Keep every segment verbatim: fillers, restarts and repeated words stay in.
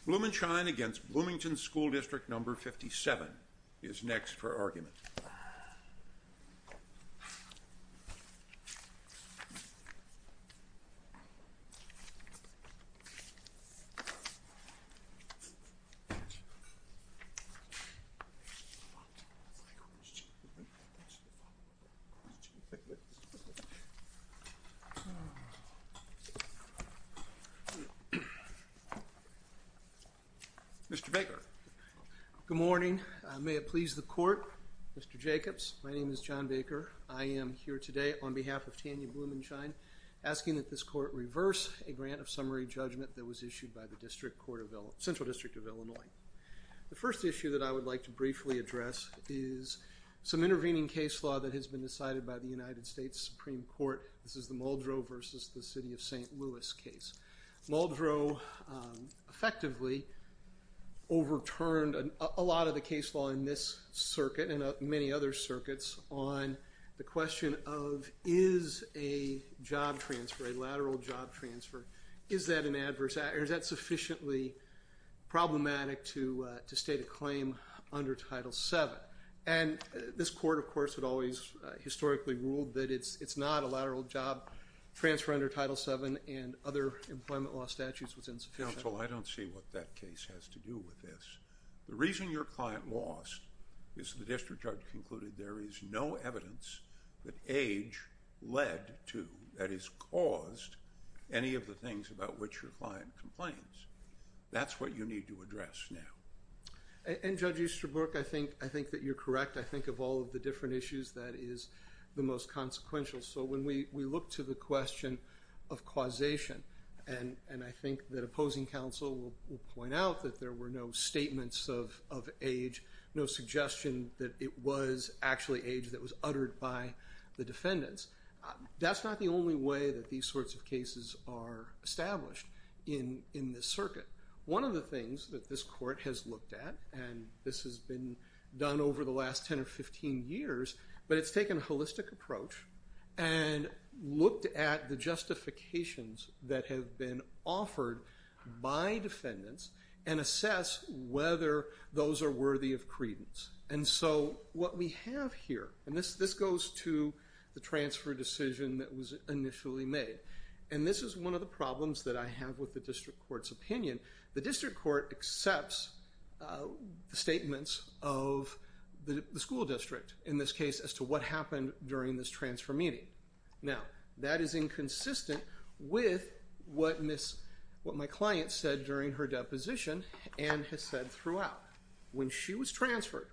Blumenshine against Bloomington School District number fifty-seven is next for argument. Mister Baker. Good morning. Uh, may it please the court, Mister Jacobs. My name is John Baker. I am here today on behalf of Tanya Blumenshine, asking that this court reverse a grant of summary judgment that was issued by the District Court of Il- Central District of Illinois. The first issue that I would like to briefly address is some intervening case law that has been decided by the United States Supreme Court. This is the Muldrow versus the City of Saint Louis case. Muldrow um, effectively overturned a, a lot of the case law in this circuit and uh, many other circuits on the question of, is a job transfer, a lateral job transfer, is that an adverse act, or is that sufficiently problematic to uh, to state a claim under Title seven? And uh, this court, of course, had always uh, historically ruled that it's it's not a lateral job transfer under Title seven and other employment law statutes was insufficient. Counsel, I don't see what that case has to do with this. The reason your client lost is the district judge concluded there is no evidence that age led to, that is, caused any of the things about which your client complains. That's what you need to address now. And, and Judge Easterbrook, I think I think that you're correct. I think of all of the different issues, that is the most consequential. So when we, we look to the question of causation, and, and I think that opposing counsel will, will point out that there were no statements of, of age, no suggestion that it was actually age that was uttered by the defendants. Uh, that's not the only way that these sorts of cases are established in, in this circuit. One of the things that this court has looked at, and this has been done over the last ten or fifteen years, but it's taken a holistic approach and looked at the justifications that have been offered by defendants and assess whether those are worthy of credence. And so what we have here, and this, this goes to the transfer decision that was initially made, and this is one of the problems that I have with the district court's opinion. The district court accepts uh, the statements of The, the school district, in this case, as to what happened during this transfer meeting. Now, that is inconsistent with what Miss, what my client said during her deposition and has said throughout. When she was transferred,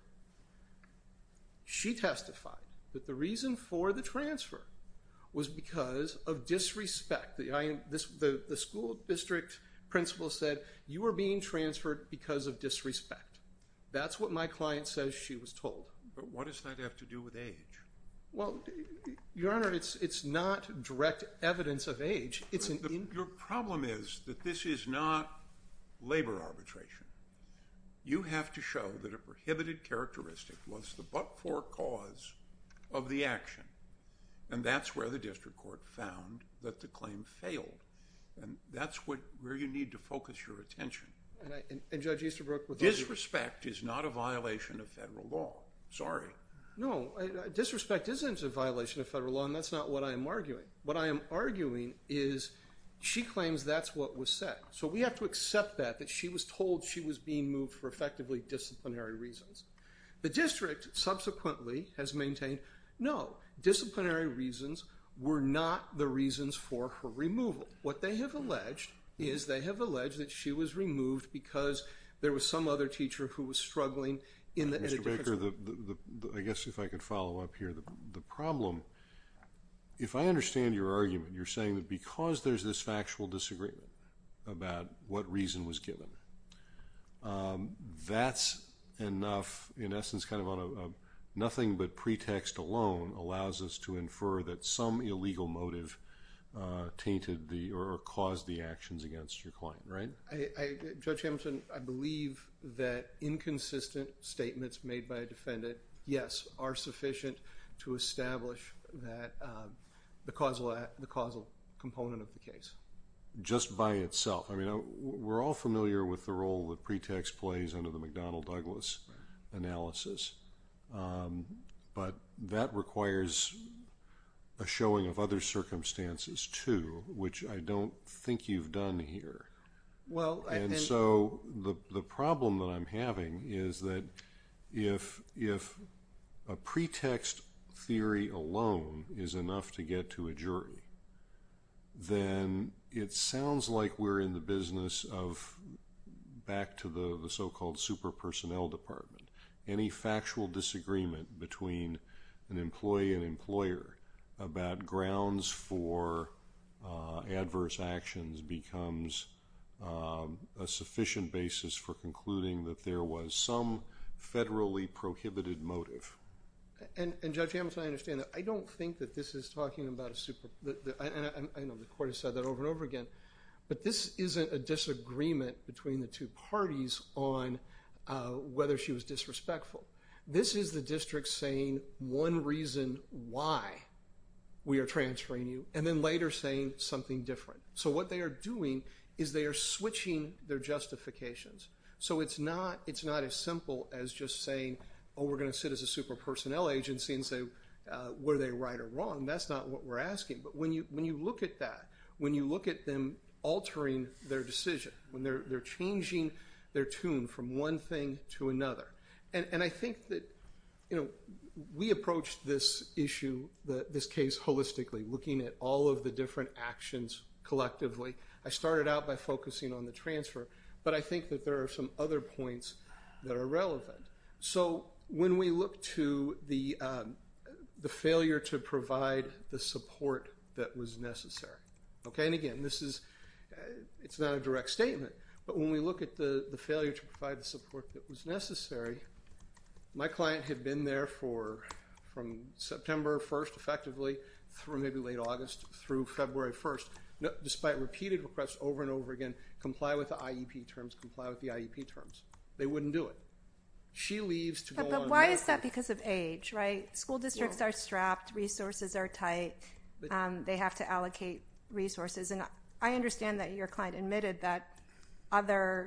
she testified that the reason for the transfer was because of disrespect. The, I, this, the, the school district principal said, you are being transferred because of disrespect. That's what my client says she was told. But what does that have to do with age? Well, Your Honor, it's it's not direct evidence of age. It's an. The, In- your problem is that this is not labor arbitration. You have to show that a prohibited characteristic was the but-for cause of the action. And that's where the district court found that the claim failed. And that's what where you need to focus your attention. And, I, and, and Judge Easterbrook, with disrespect is not a violation of federal law. Sorry. No, I, I, disrespect isn't a violation of federal law, and that's not what I am arguing. What I am arguing is she claims that's what was said. So we have to accept that, that she was told she was being moved for effectively disciplinary reasons. The district subsequently has maintained, no, disciplinary reasons were not the reasons for her removal. What they have alleged is they have alleged that she was removed because there was some other teacher who was struggling in the... Mister Baker, the, the, the, I guess if I could follow up here, the, the problem, if I understand your argument, you're saying that because there's this factual disagreement about what reason was given, um, that's enough, in essence, kind of on a, a nothing but pretext alone allows us to infer that some illegal motive Uh, tainted the or, or caused the actions against your client, right? I, I, Judge Hamilton, I believe that inconsistent statements made by a defendant, yes, are sufficient to establish that uh, the causal the causal component of the case. just by itself. I mean, we're all familiar with the role that pretext plays under the McDonnell-Douglas analysis, um, but that requires a showing of other circumstances too, which I don't think you've done here. Well, I, and, and so the the problem that I'm having is that if if a pretext theory alone is enough to get to a jury, then it sounds like we're in the business of back to the, the so-called super personnel department. Any factual disagreement between an employee and employer about grounds for uh, adverse actions becomes um, a sufficient basis for concluding that there was some federally prohibited motive. And, and Judge Hamilton, I understand that. I don't think that this is talking about a super, the, the, and I, I know the court has said that over and over again, but this isn't a disagreement between the two parties on uh, whether she was disrespectful. This is the district saying one reason why we are transferring you, and then later saying something different. So what they are doing is they are switching their justifications. So it's not, it's not as simple as just saying, oh, we're going to sit as a super personnel agency and say, uh, were they right or wrong? That's not what we're asking. But when you when you look at that, when you look at them altering their decision, when they're they're changing their tune from one thing to another, and and I think that, you know, we approached this issue, the, this case holistically, looking at all of the different actions collectively. I started out by focusing on the transfer, but I think that there are some other points that are relevant. So when we look to the um, the failure to provide the support that was necessary, okay, and again, this is, uh, it's not a direct statement, but when we look at the, the failure to provide the support that was necessary, my client had been there for, from September first effectively, through maybe late August, through February first, no, despite repeated requests over and over again, comply with the I E P terms, comply with the I E P terms. They wouldn't do it. She leaves to but, go but on. But why medical. is that? Because of age, right? School districts well, are strapped, resources are tight, um, they have to allocate resources. And I understand that your client admitted that other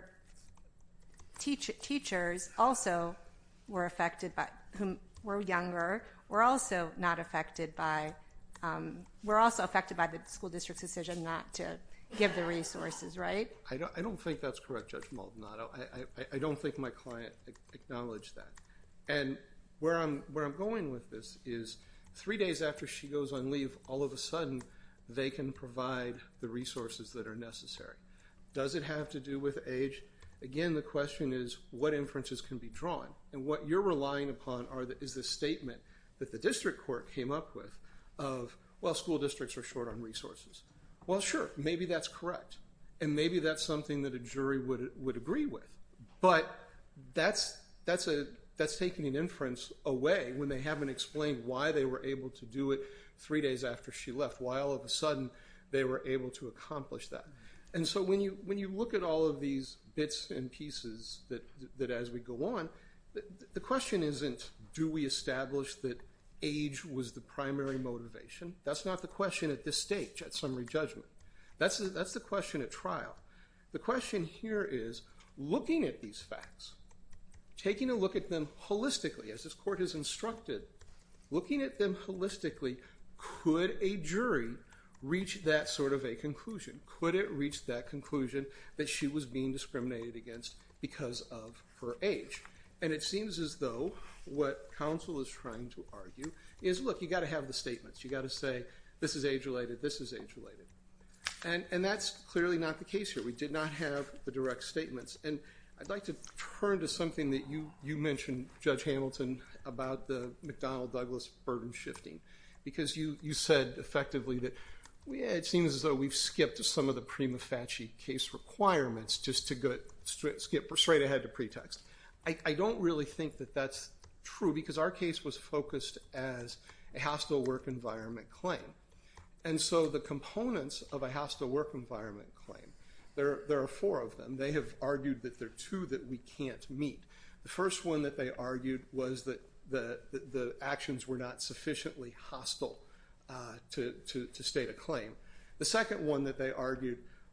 teach, teachers also were affected by, whom were younger, were also not affected by, um, were also affected by the school district's decision not to give the resources, right? I don't, I don't think that's correct, Judge Maldonado. I, I, I don't think my client acknowledged that. And where I'm, where I'm going with this is three days after she goes on leave, all of a sudden they can provide the resources that are necessary. Does it have to do with age? Again, the question is what inferences can be drawn? And what you're relying upon are the, is the statement that the district court came up with of, well, school districts are short on resources. Well, sure, maybe that's correct. And maybe that's something that a jury would would agree with. But that's that's a that's taking an inference away when they haven't explained why they were able to do it three days after she left, why all of a sudden they were able to accomplish that. And so when you when you look at all of these bits and pieces that that as we go on, the, the question isn't, do we establish that age was the primary motivation? That's not the question at this stage, at summary judgment. That's the, that's the question at trial. The question here is, looking at these facts, taking a look at them holistically, as this court has instructed, looking at them holistically, could a jury reach that sort of a conclusion? Could it reach that conclusion that she was being discriminated against because of her age? And it seems as though what counsel is trying to argue is, look, you got to have the statements. You got to say, this is age-related, this is age-related. And, and that's clearly not the case here. We did not have the direct statements. And I'd like to turn to something that you, you mentioned, Judge Hamilton, about the McDonnell-Douglas burden shifting. Because you, you said effectively that, well, yeah, it seems as though we've skipped some of the prima facie case requirements just to go straight, skip straight ahead to pretext. I, I don't really think that that's true, because our case was focused as a hostile work environment claim. And so the components of a hostile work environment claim, there, there are four of them. They have argued that there are two that we can't meet. The first one that they argued was that the, the, the actions were not sufficiently hostile uh, to, to, to state a claim. The second one that they argued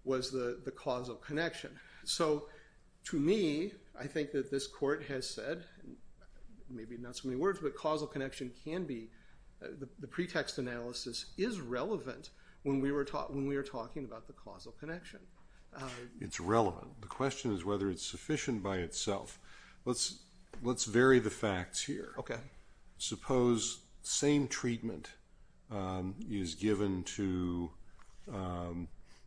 was the, the causal connection. So to me, I think that this court has said, maybe not so many words, but causal connection can be, uh, the, the pretext analysis is relevant when we were ta- when we were talking about the causal connection. Uh, it's relevant. The question is whether it's sufficient by itself. Let's let's vary the facts here. Okay. Suppose same treatment um, is given to um,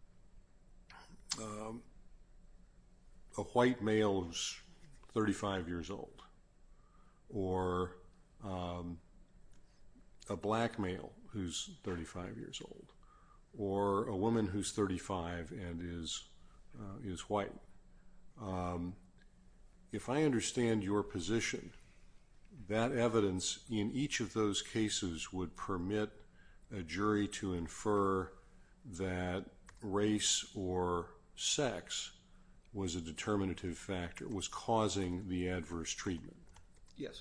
um, a white male who's thirty-five years old, or um, a black male who's thirty-five years old, or a woman who's thirty-five and is uh, is white. Um, if I understand your position, that evidence in each of those cases would permit a jury to infer that race or sex was a determinative factor, was causing the adverse treatment. Yes.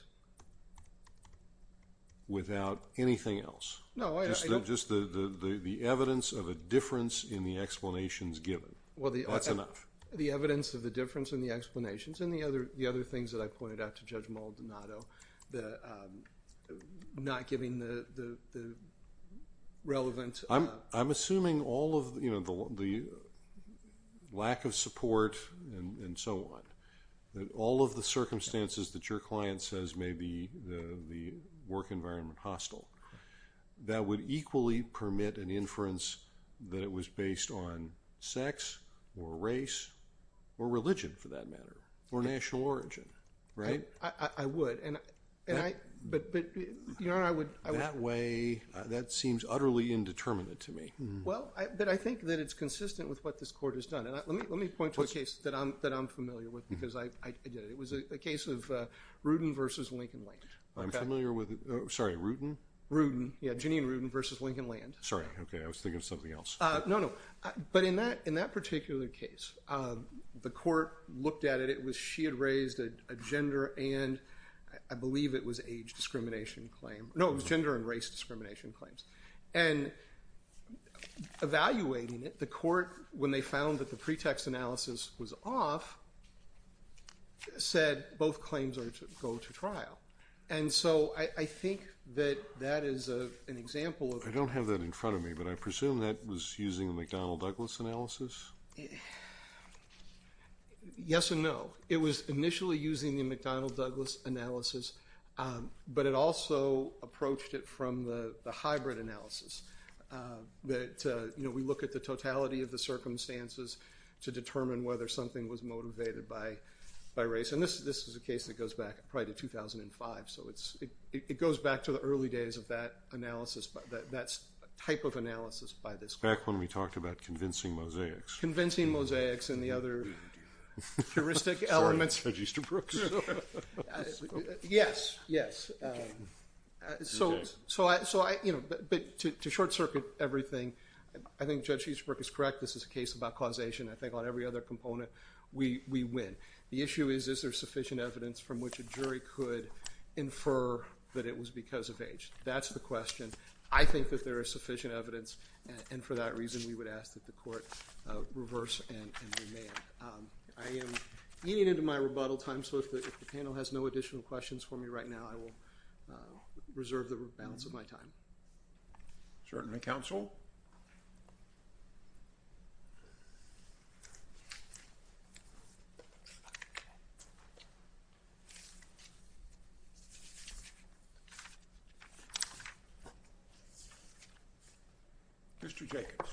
Without anything else. No, I, just I the, don't. Just the, the, the, the evidence of a difference in the explanations given. Well, the, That's uh, enough. The evidence of the difference in the explanations and the other the other things that I pointed out to Judge Maldonado, the um, not giving the the, the relevant. I'm uh, I'm assuming all of you know the the lack of support and, and so on, that all of the circumstances that your client says may be the the work environment hostile, that would equally permit an inference that it was based on sex or race or religion, for that matter, or national origin, right? I, I, I would, and and That- I, but but you know, I would. I would That way, uh, that seems utterly indeterminate to me. Well, I, but I think that it's consistent with what this court has done. And I, let me let me point to What's- a case that I'm that I'm familiar with because I, I, I did it. It was a, a case of uh, Rudin versus Lincoln Land. I'm Okay? familiar with it. Oh, sorry, Rutan? Rudin, yeah, Janine Rudin versus Lincoln Land. Sorry, okay, I was thinking of something else. Uh, no, no. Uh, but in that in that particular case, um, the court looked at it. It was she had raised a, a gender and I, I believe it was age discrimination claim. No, it was gender and race discrimination claims. And evaluating it, the court, when they found that the pretext analysis was off, said both claims are to go to trial. And so I, I think that that is a, an example of I don't have that in front of me, but I presume that was using the McDonnell-Douglas analysis? yes and no. It was initially using the McDonnell-Douglas analysis, um, but it also approached it from the, the hybrid analysis. Uh, that uh, you know, we look at the totality of the circumstances to determine whether something was motivated by by race. And this this is a case that goes back probably to two thousand five. So it's it, it goes back to the early days of that analysis, that that type of analysis by this court. Back when we talked about convincing mosaics. Convincing mosaics and the other heuristic Sorry, elements. Judge Easterbrook. Uh, yes, yes. Um, uh, so, Okay. so I, so I, you know, but, but to, to short circuit everything, I think Judge Easterbrook is correct. This is a case about causation. I think on every other component, we we win. The issue is, is there sufficient evidence from which a jury could infer that it was because of age? That's the question. I think that there is sufficient evidence, and, and for that reason, we would ask that the court uh, reverse and, and remand. Um, I am eating into my rebuttal time, so if the, if the panel has no additional questions for me right now, I will uh, reserve the balance of my time. Certainly, counsel. Mister Jacobs.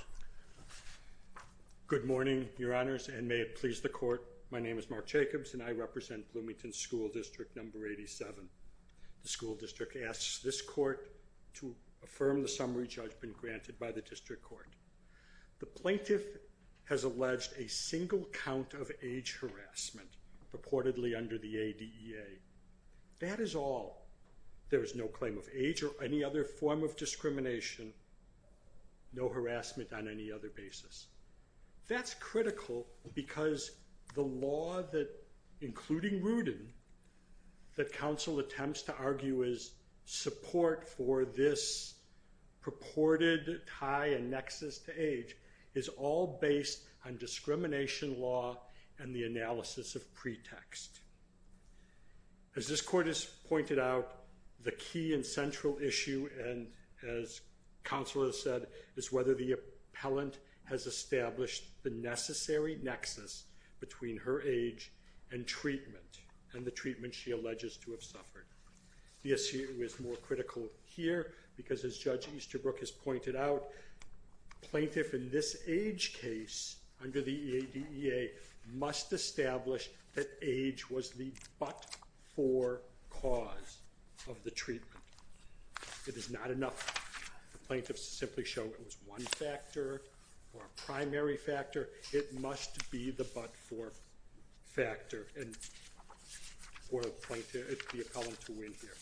Good morning, Your Honors, and may it please the Court. My name is Mark Jacobs, and I represent Bloomington School District Number eighty-seven. The school district asks this Court to affirm the summary judgment granted by the District Court. The plaintiff has alleged a single count of age harassment, purportedly under the A D E A. That is all. There is no claim of age or any other form of discrimination, no harassment on any other basis. That's critical because the law that, including Rudin, that counsel attempts to argue is support for this purported tie and nexus to age is all based on discrimination law and the analysis of pretext. As this court has pointed out, the key and central issue, and as counsel has said, is whether the appellant has established the necessary nexus between her age and treatment, and the treatment she alleges to have suffered. The issue is more critical here because, as Judge Easterbrook has pointed out, plaintiff in this age case under the E A D E A must establish that age was the but-for cause of the treatment. It is not enough for plaintiffs to simply show it was one factor or a primary factor. It must be the but-for factor, and for the plaintiff, the appellant to win here.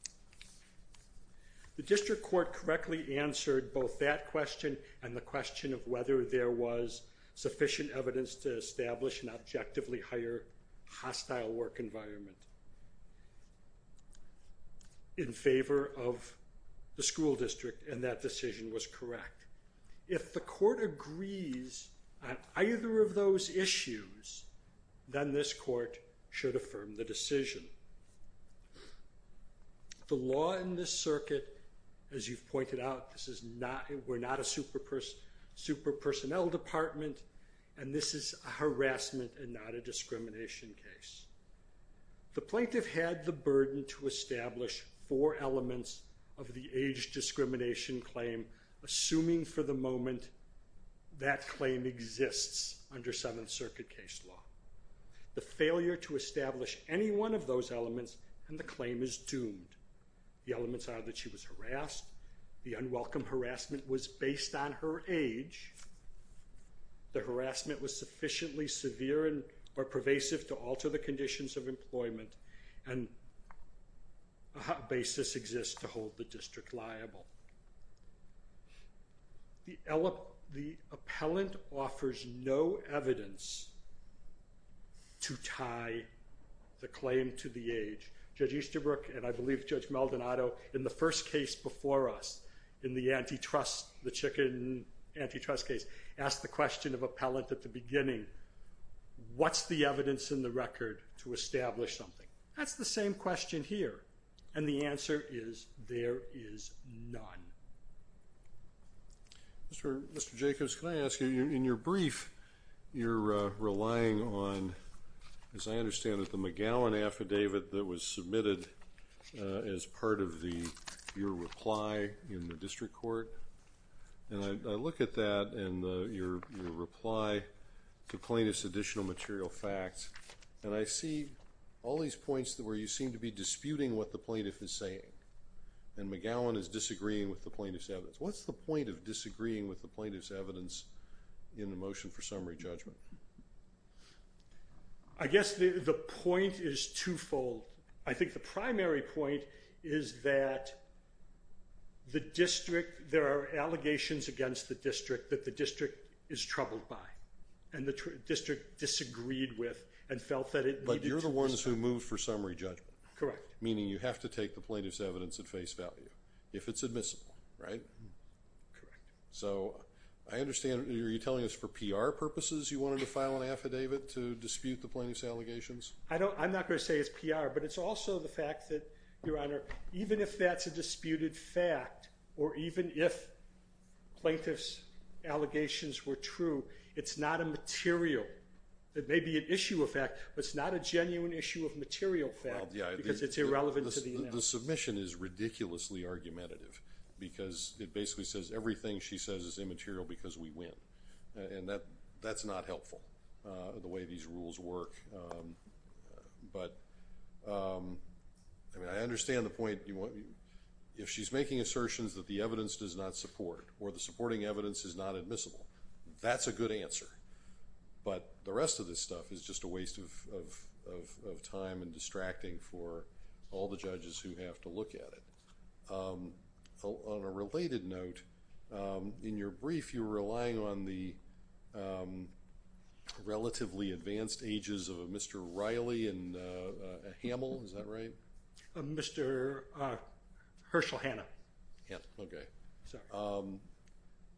The district court correctly answered both that question and the question of whether there was sufficient evidence to establish an objectively higher hostile work environment in favor of the school district, and that decision was correct. If the court agrees on either of those issues, then this court should affirm the decision. The law in this circuit, as you've pointed out, this is not, we're not a super, pers- super personnel department, and this is a harassment and not a discrimination case. The plaintiff had the burden to establish four elements of the age discrimination claim, assuming for the moment that claim exists under Seventh Circuit case law. The failure to establish any one of those elements, and the claim is doomed. The elements are that she was harassed, the unwelcome harassment was based on her age, the harassment was sufficiently severe and or pervasive to alter the conditions of employment, and a basis exists to hold the district liable. The, ele- the appellant offers no evidence to tie the claim to the age. Judge Easterbrook and I believe Judge Maldonado, in the first case before us, in the antitrust, the chicken antitrust case, asked the question of appellant at the beginning, what's the evidence in the record to establish something? That's the same question here. And the answer is, there is none. Mister Mister Jacobs, can I ask you, in your brief, you're uh, relying on, as I understand it, the McGowan affidavit that was submitted uh, as part of the your reply in the district court. And I, I look at that and the, your, your reply to plaintiff's additional material facts, and I see all these points that where you seem to be disputing what the plaintiff is saying, and McGowan is disagreeing with the plaintiff's evidence. What's the point of disagreeing with the plaintiff's evidence in the motion for summary judgment? I guess the, the point is twofold. I think the primary point is that the district, there are allegations against the district that the district is troubled by, and the tr- district disagreed with and felt that it But needed you're to the ones respond. who moved for summary judgment. Correct. Meaning you have to take the plaintiff's evidence at face value, if it's admissible, right? Correct. So I understand, are you telling us for P R purposes you wanted to file an affidavit to dispute the plaintiff's allegations? I don't, I'm not going to say it's P R, but it's also the fact that, Your Honor, even if that's a disputed fact, or even if plaintiff's allegations were true, it's not a material. It may be an issue of fact, but it's not a genuine issue of material fact, Well, yeah, because the, it's irrelevant the, to the the, analysis. the submission is ridiculously argumentative, because it basically says everything she says is immaterial because we win. Uh, and that that's not helpful, uh, the way these rules work. Um, but, um, I mean, I understand the point. You want, if she's making assertions that the evidence does not support, or the supporting evidence is not admissible, that's a good answer. But the rest of this stuff is just a waste of, of, of, of time and distracting for all the judges who have to look at it. Um, on a related note, um, in your brief, you were relying on the um, relatively advanced ages of a Mister Riley and uh, uh, a Hamill. Is that right? Uh, Mister Uh, Herschel Hanna. Yeah. Okay. Sorry. Um,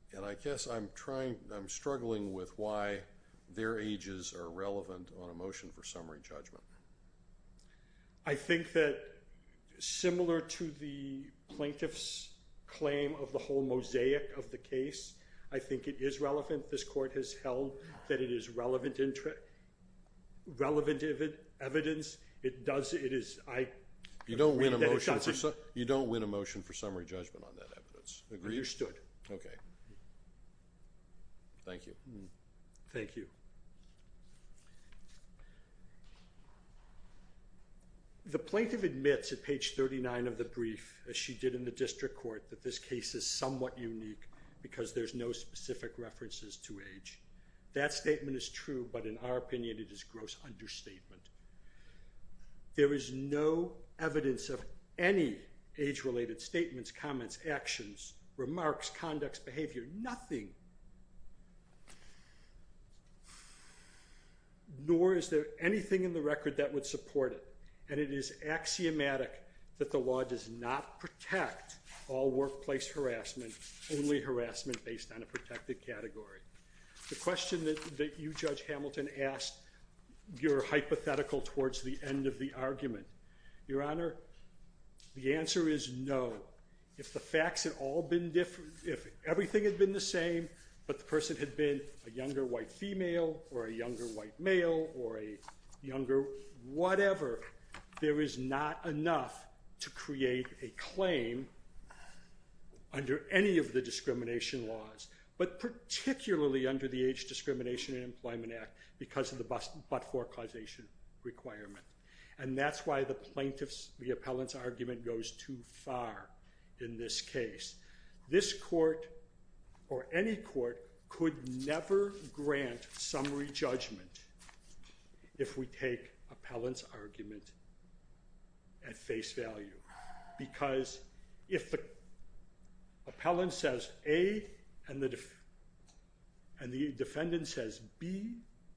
And I guess I'm trying, I'm struggling with why their ages are relevant on a motion for summary judgment. I think that similar to the plaintiff's claim of the whole mosaic of the case, I think it is relevant. This court has held that it is relevant, intra- relevant ev- evidence. It does, it is, I You don't win a agree that it motion for, doesn't- su- you don't win a motion for summary judgment on that evidence. Agreed? Understood. Okay. Thank you. Thank you. The plaintiff admits at page thirty-nine of the brief, as she did in the district court, that this case is somewhat unique because there's no specific references to age. That statement is true, but in our opinion, it is gross understatement. There is no evidence of any age-related statements, comments, actions, remarks, conducts, behavior, nothing. Nor is there anything in the record that would support it. And it is axiomatic that the law does not protect all workplace harassment, only harassment based on a protected category. The question that, that you, Judge Hamilton, asked your hypothetical towards the end of the argument, Your Honor, the answer is no. If the facts had all been different, if everything had been the same, but the person had been a younger white female or a younger white male or a younger whatever, there is not enough to create a claim under any of the discrimination laws, but particularly under the Age Discrimination and Employment Act because of the but-for causation requirement. And that's why the plaintiff's, the appellant's argument goes too far in this case. This court, or any court, could never grant summary judgment if we take appellant's argument at face value. Because if the appellant says A and the, def- and the defendant says B,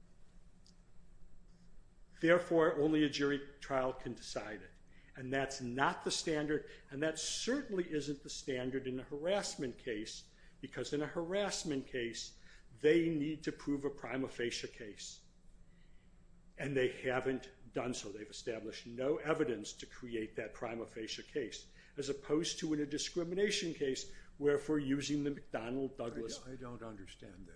therefore only a jury trial can decide it. And that's not the standard, and that certainly isn't the standard in a harassment case, because in a harassment case, they need to prove a prima facie case. And they haven't done so. They've established no evidence to create that prima facie case, as opposed to in a discrimination case where if we're using the McDonnell Douglas. I don't understand this.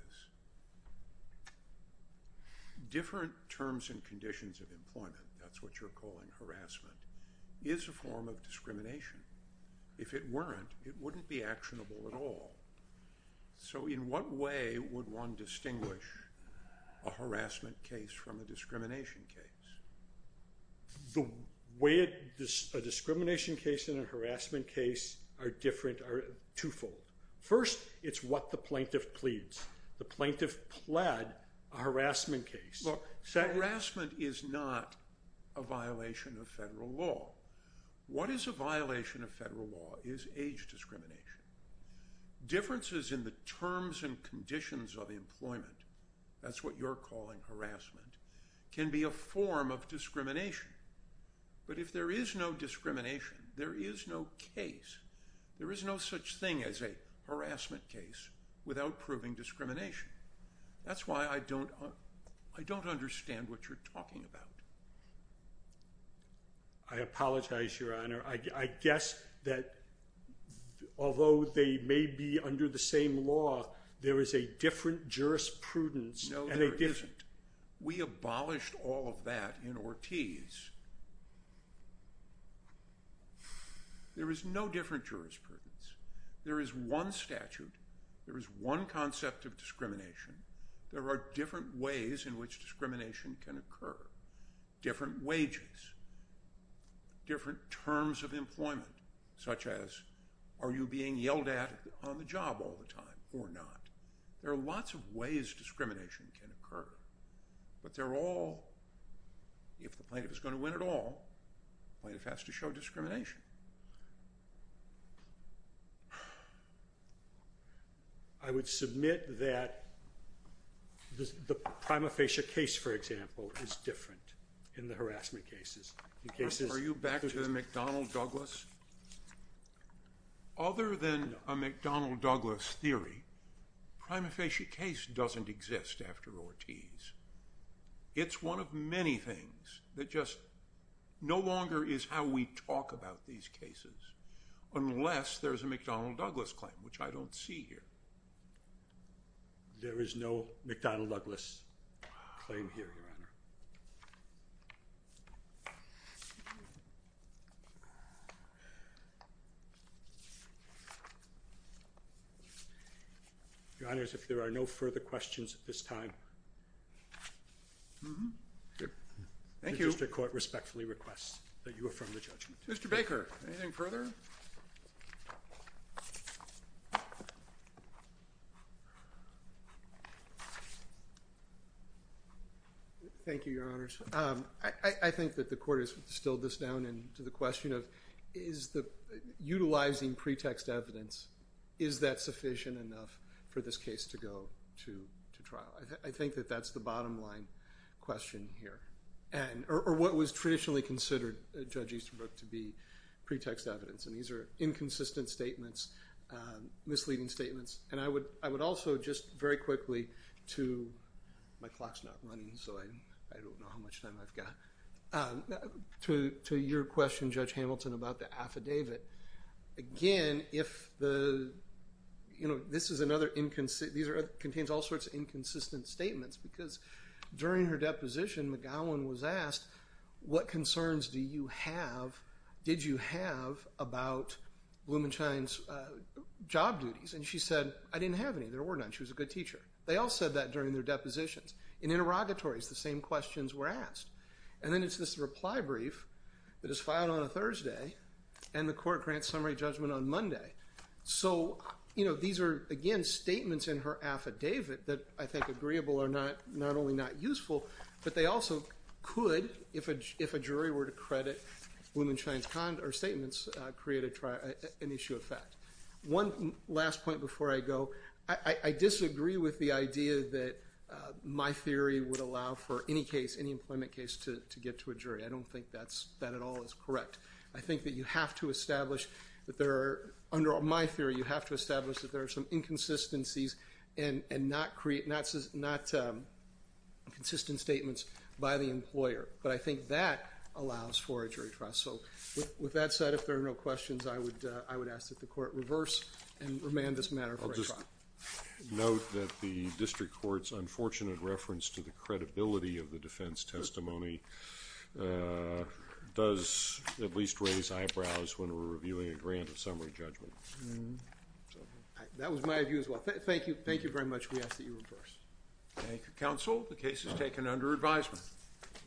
Different terms and conditions of employment, that's what you're calling harassment, is a form of discrimination. If it weren't, it wouldn't be actionable at all. So in what way would one distinguish a harassment case from a discrimination case? The way it, a discrimination case and a harassment case are different, are twofold. First, it's what the plaintiff pleads. The plaintiff pled a harassment case. Look, Second, harassment is not a violation of federal law. What is a violation of federal law is age discrimination. Differences in the terms and conditions of employment, that's what you're calling harassment, can be a form of discrimination. But if there is no discrimination, there is no case. There is no such thing as a harassment case without proving discrimination. That's why I don't, I don't understand what you're talking about. I apologize, Your Honor. I, I guess that although they may be under the same law, there is a different jurisprudence. No, and there a diff- isn't. We abolished all of that in Ortiz. There is no different jurisprudence. There is one statute. There is one concept of discrimination. There are different ways in which discrimination can occur. Different wages. Different terms of employment, such as, are you being yelled at on the job all the time or not? There are lots of ways discrimination can occur. But they're all, if the plaintiff is going to win it all, the plaintiff has to show discrimination. I would submit that the, the prima facie case, for example, is different in the harassment cases. In cases Are you back to the McDonnell Douglas? Other than a McDonnell Douglas theory, prima facie case doesn't exist after Ortiz. It's one of many things that just no longer is how we talk about these cases, unless there's a McDonnell-Douglas claim, which I don't see here. There is no McDonnell-Douglas claim here, Your Honor. Your Honors, if there are no further questions at this time, Mm-hmm. Good. Thank the you. District Court respectfully requests that you affirm the judgment. Mister Baker, anything further? Thank you, Your Honors. Um, I, I think that the court has distilled this down into the question of, is the utilizing pretext evidence, is that sufficient enough for this case to go to, to trial? I, th I think that that's the bottom line question here, and or, or what was traditionally considered, uh, Judge Easterbrook, to be pretext evidence. And these are inconsistent statements, um, misleading statements. And I would I would also just very quickly to, my clock's not running, so I I don't know how much time I've got. Um, to to your question, Judge Hamilton, about the affidavit. Again, if the you know this is another inconsistent. These are contains all sorts of inconsistent statements, because during her deposition, McGowan was asked, "What concerns do you have? Did you have about Blumenstein's uh, job duties?" And she said, "I didn't have any. There were none. She was a good teacher." They all said that during their depositions. In interrogatories, the same questions were asked. And then it's this reply brief that is filed on a Thursday, and the court grants summary judgment on Monday. So, you know, these are, again, statements in her affidavit that I think agreeable are not, not only not useful, but they also could, if a, if a jury were to credit Blumenstein's con or statements, uh, create a tri an issue of fact. One last point before I go. I, I, I disagree with the idea that uh, my theory would allow for any case, any employment case, to, to get to a jury. I don't think that's, that at all is correct. I think that you have to establish that there are, under my theory, you have to establish that there are some inconsistencies and, and not create, not, not um, consistent statements by the employer. But I think that allows for a jury trial. So with, with that said, if there are no questions, I would, uh, I would ask that the court reverse and remand this matter for I'll a just trial. Note that the district court's unfortunate reference to the credibility of the defense testimony uh, does at least raise eyebrows when we're reviewing a grant of summary judgment. Mm-hmm. So, I, that was my view as well. Th thank you, thank you very much. We ask that you reverse. Thank you, counsel. The case is taken under advisement.